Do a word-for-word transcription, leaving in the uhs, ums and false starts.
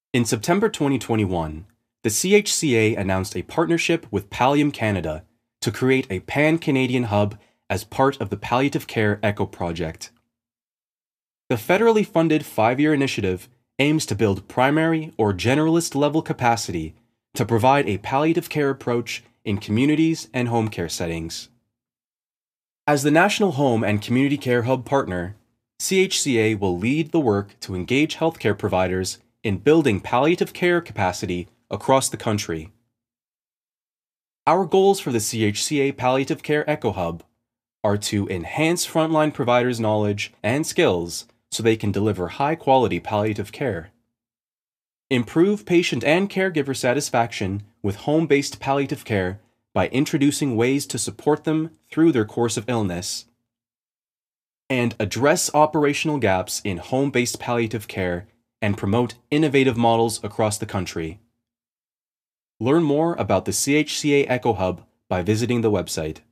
In September twenty twenty-one, the C H C A announced a partnership with Pallium Canada to create a pan-Canadian hub as part of the Palliative Care ECHO project. The federally funded five-year initiative aims to build primary or generalist level capacity to provide a palliative care approach in communities and home care settings. As the National Home and Community Care Hub partner, C H C A will lead the work to engage healthcare providers in building palliative care capacity across the country. Our goals for the C H C A Palliative Care ECHO Hub are to enhance frontline providers' knowledge and skills so they can deliver high-quality palliative care, improve patient and caregiver satisfaction with home-based palliative care by introducing ways to support them through their course of illness, and address operational gaps in home-based palliative care and promote innovative models across the country. Learn more about the C H C A ECHO Hub by visiting the website.